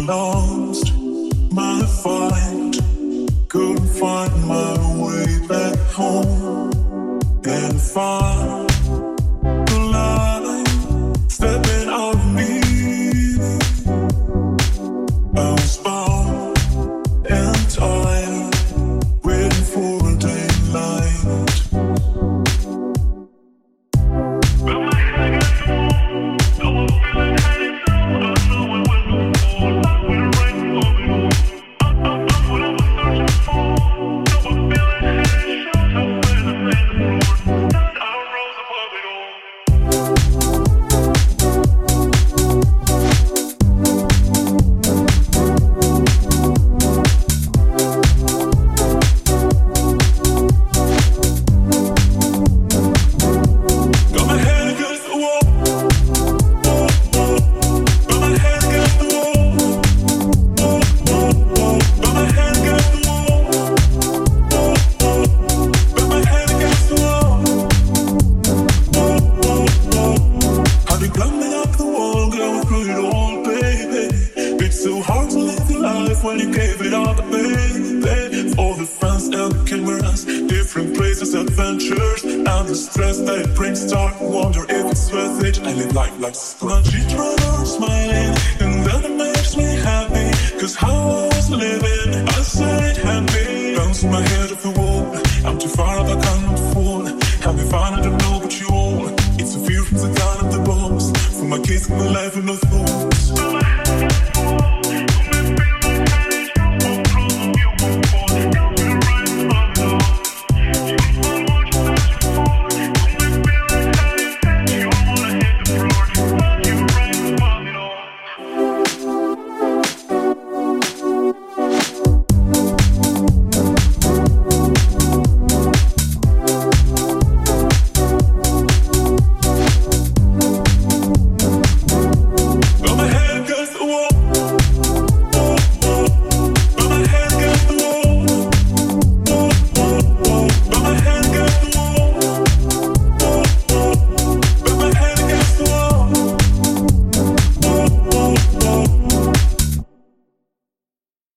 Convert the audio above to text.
lost my fight, couldn't find my way back home, and find the light stepping on me. I was bound and tired, waiting for a daylight. But my head against the wall, no one feeling headed down. I know I will move on, not with a right for me. I'm what I was searching for. No one feeling headed, shows up where the man is born. That I rose above it all. When you gave it all, baby, all the fans and the cameras, different places, adventures, and the stress that it brings. Start wonder if it's worth it. I live life like a sponge. Runners, my